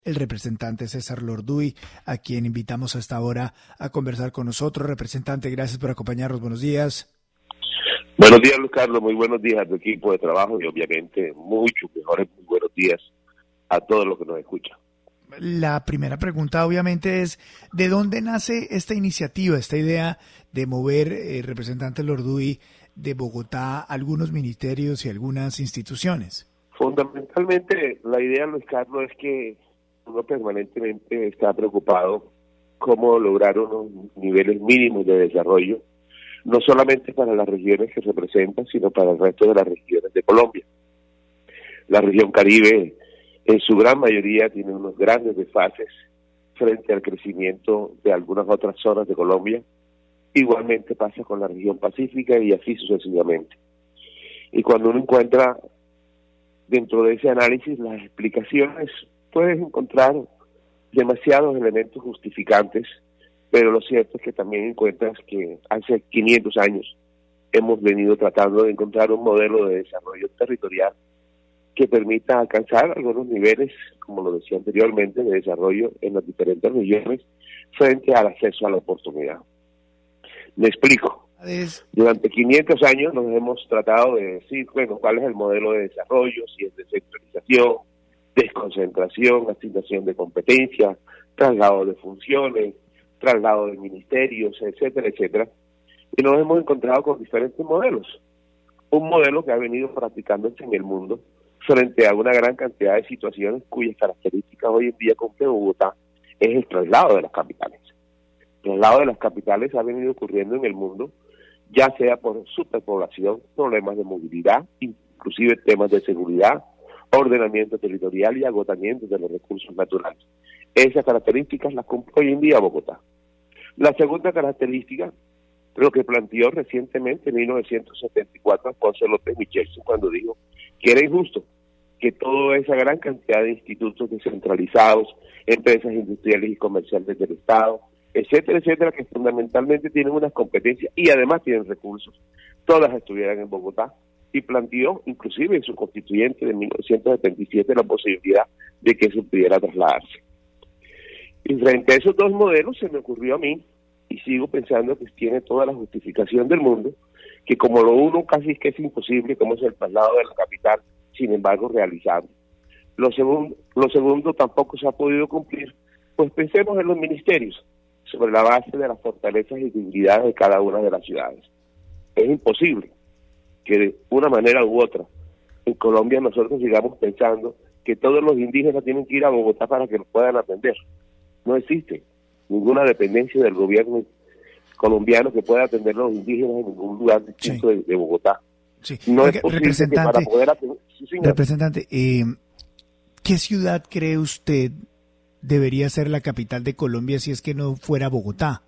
el representante César Lorduy, a quien invitamos a esta hora a conversar con nosotros. Representante, gracias por acompañarnos. Buenos días. Buenos días, Luis Carlos. Muy buenos días a tu equipo de trabajo y obviamente mucho mejores, muy buenos días a todos los que nos escuchan. La primera pregunta obviamente es, ¿de dónde nace esta iniciativa, esta idea de mover, representante Lorduy, de Bogotá a algunos ministerios y algunas instituciones? Fundamentalmente la idea, Luis Carlos, es que uno permanentemente está preocupado cómo lograr unos niveles mínimos de desarrollo, no solamente para las regiones que representan, sino para el resto de las regiones de Colombia. La región Caribe, en su gran mayoría, tiene unos grandes desfases frente al crecimiento de algunas otras zonas de Colombia. Igualmente pasa con la región pacífica y así sucesivamente. Y cuando uno encuentra dentro de ese análisis las explicaciones, puedes encontrar demasiados elementos justificantes, pero lo cierto es que también encuentras que hace 500 años hemos venido tratando de encontrar un modelo de desarrollo territorial que permita alcanzar algunos niveles, como lo decía anteriormente, de desarrollo en las diferentes regiones frente al acceso a la oportunidad. Me explico. Durante 500 años nos hemos tratado de decir, bueno, cuál es el modelo de desarrollo, si es descentralización, desconcentración, asignación de competencias, traslado de funciones, traslado de ministerios, etcétera, etcétera. Y nos hemos encontrado con diferentes modelos. Un modelo que ha venido practicándose en el mundo frente a una gran cantidad de situaciones cuyas características hoy en día cumple Bogotá es el traslado de las capitales. El traslado de las capitales ha venido ocurriendo en el mundo, ya sea por superpoblación, problemas de movilidad, inclusive temas de seguridad, ordenamiento territorial y agotamiento de los recursos naturales. Esas características las cumple hoy en día Bogotá. La segunda característica, lo que planteó recientemente en 1974 Alfonso López Michelsen cuando dijo que era injusto que toda esa gran cantidad de institutos descentralizados, empresas industriales y comerciales del Estado, etcétera, etcétera, que fundamentalmente tienen unas competencias y además tienen recursos, todas estuvieran en Bogotá, y planteó inclusive en su constituyente de 1977 la posibilidad de que eso pudiera trasladarse. Y frente a esos dos modelos se me ocurrió a mí, y sigo pensando que tiene toda la justificación del mundo, que como lo uno casi es que es imposible, como es el traslado de la capital, sin embargo realizado. Lo segundo tampoco se ha podido cumplir, pues pensemos en los ministerios, sobre la base de las fortalezas y debilidades de cada una de las ciudades. Es imposible que de una manera u otra en Colombia nosotros sigamos pensando que todos los indígenas tienen que ir a Bogotá para que los puedan atender. No existe ninguna dependencia del gobierno colombiano que pueda atender a los indígenas en ningún lugar distinto de Bogotá. Sí. No es posible que para poder atender... Representante, ¿qué ciudad cree usted debería ser la capital de Colombia si es que no fuera Bogotá?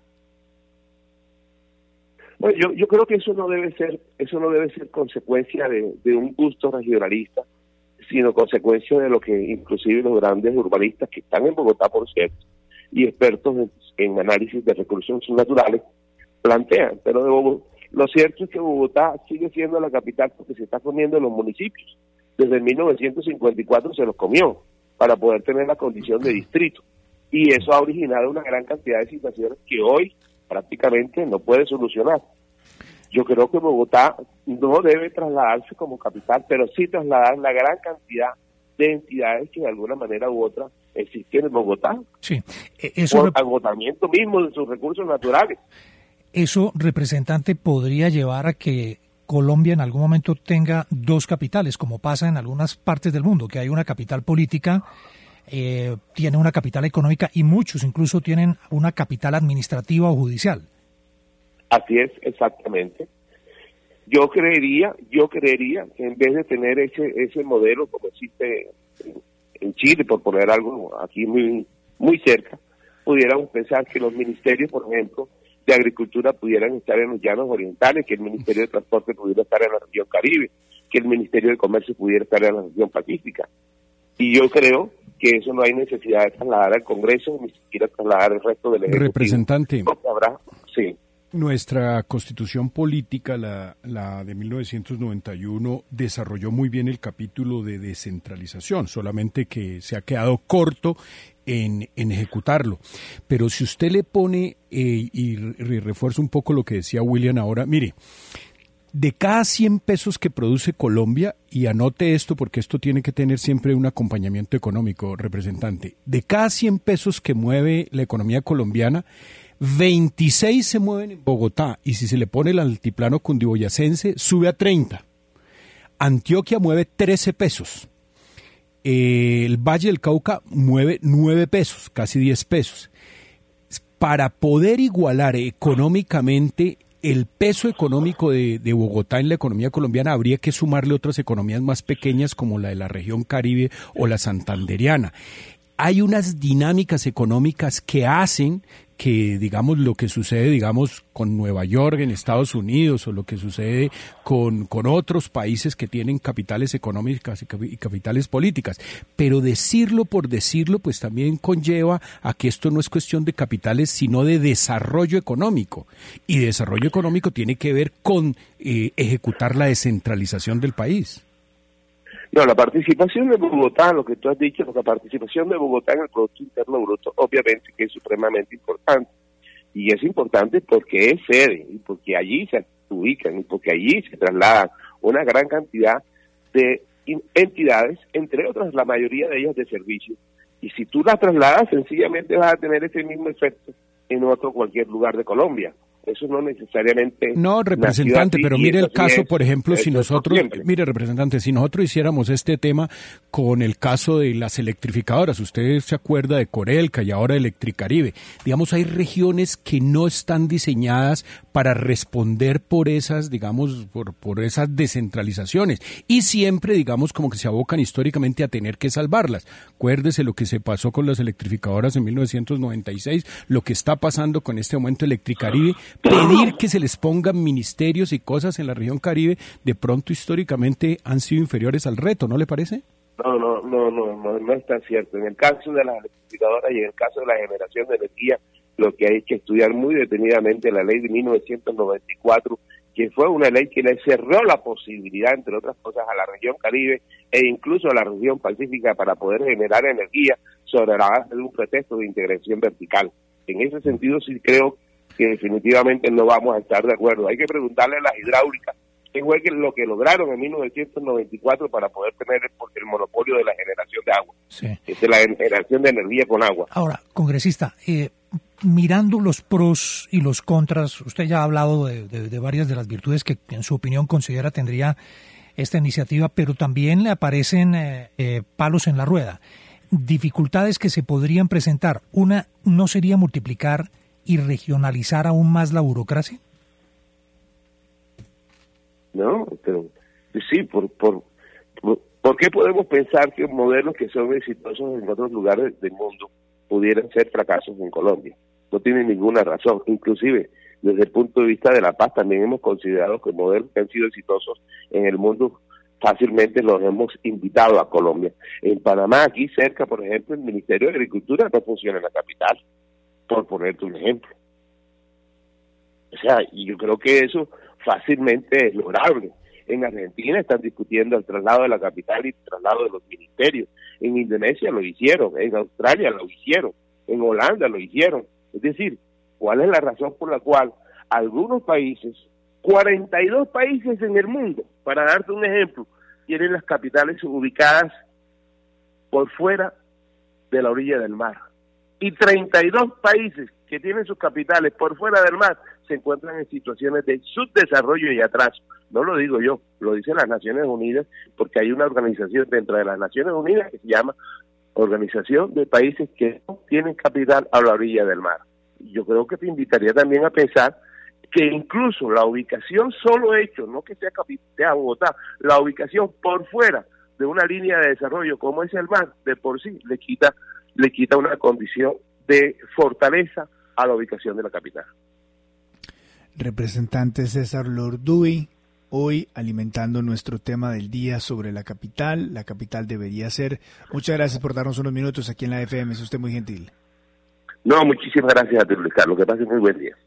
Bueno, yo creo que eso no debe ser consecuencia de un gusto regionalista, sino consecuencia de lo que inclusive los grandes urbanistas que están en Bogotá, por cierto, y expertos en análisis de recursos naturales plantean. Pero lo cierto es que Bogotá sigue siendo la capital porque se está comiendo en los municipios. Desde 1954 se los comió para poder tener la condición de distrito. Y eso ha originado una gran cantidad de situaciones que hoy prácticamente no puede solucionar. Yo creo que Bogotá no debe trasladarse como capital, pero sí trasladar la gran cantidad de entidades que de alguna manera u otra existen en Bogotá. Sí, por agotamiento mismo de sus recursos naturales. Eso, representante, podría llevar a que Colombia en algún momento tenga dos capitales, como pasa en algunas partes del mundo, que hay una capital política, tiene una capital económica y muchos incluso tienen una capital administrativa o judicial. Así es, exactamente. Yo creería que en vez de tener ese modelo como existe en Chile, por poner algo aquí muy muy cerca, pudiéramos pensar que los ministerios, por ejemplo, de Agricultura pudieran estar en los llanos orientales, que el Ministerio de Transporte pudiera estar en la región Caribe, que el Ministerio de Comercio pudiera estar en la región Pacífica. Y yo creo que eso no hay necesidad de trasladar al Congreso, ni siquiera trasladar el resto del Ejecutivo. Representante. Habrá, sí. nuestra constitución política, la de 1991, desarrolló muy bien el capítulo de descentralización, solamente que se ha quedado corto en ejecutarlo. Pero si usted le pone, y refuerzo un poco lo que decía William ahora, mire, de cada 100 pesos que produce Colombia, y anote esto porque esto tiene que tener siempre un acompañamiento económico, representante, de cada 100 pesos que mueve la economía colombiana, 26 se mueven en Bogotá, y si se le pone el altiplano cundiboyacense, sube a 30. Antioquia mueve 13 pesos. El Valle del Cauca mueve 9 pesos, casi 10 pesos. Para poder igualar económicamente el peso económico de Bogotá en la economía colombiana, habría que sumarle otras economías más pequeñas como la de la región Caribe o la santandereana. Hay unas dinámicas económicas que hacen que, digamos, lo que sucede, digamos, con Nueva York en Estados Unidos, o lo que sucede con otros países que tienen capitales económicas y capitales políticas. Pero decirlo por decirlo, pues también conlleva a que esto no es cuestión de capitales, sino de desarrollo económico. Y desarrollo económico tiene que ver con ejecutar la descentralización del país. No, la participación de Bogotá, lo que tú has dicho, la participación de Bogotá en el Producto Interno Bruto, obviamente que es supremamente importante. Y es importante porque es sede, y porque allí se ubican, y porque allí se trasladan una gran cantidad de entidades, entre otras la mayoría de ellas de servicios. Y si tú las trasladas, sencillamente vas a tener ese mismo efecto en cualquier lugar de Colombia. Eso no necesariamente... No, representante, pero mire el caso, por ejemplo, si nosotros... Mire, representante, si nosotros hiciéramos este tema con el caso de las electrificadoras, usted se acuerda de Corelca y ahora Electricaribe, digamos, hay regiones que no están diseñadas para responder por esas, digamos, por esas descentralizaciones, y siempre, digamos, como que se abocan históricamente a tener que salvarlas. Acuérdese lo que se pasó con las electrificadoras en 1996, lo que está pasando con este aumento de Electricaribe. Pedir que se les pongan ministerios y cosas en la región Caribe, de pronto históricamente han sido inferiores al reto, ¿no le parece? No es tan cierto. En el caso de las electrificadoras y en el caso de la generación de energía, lo que hay que estudiar muy detenidamente la ley de 1994, que fue una ley que le cerró la posibilidad, entre otras cosas, a la región Caribe e incluso a la región Pacífica para poder generar energía sobre la base de un pretexto de integración vertical. En ese sentido sí creo que definitivamente no vamos a estar de acuerdo. Hay que preguntarle a las hidráulicas qué fue lo que lograron en 1994 para poder tener el monopolio de la generación de agua, de la generación de energía con agua. Ahora, congresista, mirando los pros y los contras, usted ya ha hablado de varias de las virtudes que en su opinión considera tendría esta iniciativa, pero también le aparecen palos en la rueda, dificultades que se podrían presentar. Una, ¿no sería multiplicar y regionalizar aún más la burocracia? No, pero sí, ¿por qué podemos pensar que modelos que son exitosos en otros lugares del mundo pudieran ser fracasos en Colombia? No tiene ninguna razón. Inclusive, desde el punto de vista de la paz, también hemos considerado que modelos que han sido exitosos en el mundo fácilmente los hemos invitado a Colombia. En Panamá, aquí cerca, por ejemplo, el Ministerio de Agricultura no funciona en la capital, por ponerte un ejemplo. O sea, y yo creo que eso fácilmente es lograble. En Argentina están discutiendo el traslado de la capital y el traslado de los ministerios. En Indonesia lo hicieron, en Australia lo hicieron, en Holanda lo hicieron. Es decir, ¿cuál es la razón por la cual algunos países, 42 países en el mundo, para darte un ejemplo, tienen las capitales ubicadas por fuera de la orilla del mar? Y 32 países que tienen sus capitales por fuera del mar se encuentran en situaciones de subdesarrollo y atraso. No lo digo yo, lo dicen las Naciones Unidas, porque hay una organización dentro de las Naciones Unidas que se llama Organización de Países que no tienen capital a la orilla del mar. Y yo creo que te invitaría también a pensar que incluso la ubicación solo hecho, no que sea Bogotá, la ubicación por fuera de una línea de desarrollo como es el mar, de por sí le quita una condición de fortaleza a la ubicación de la capital. Representante César Lorduy, hoy alimentando nuestro tema del día sobre la capital debería ser. Muchas gracias por darnos unos minutos aquí en la FM, es usted muy gentil. No, muchísimas gracias a ti, Luis Carlos, que pases muy buen día.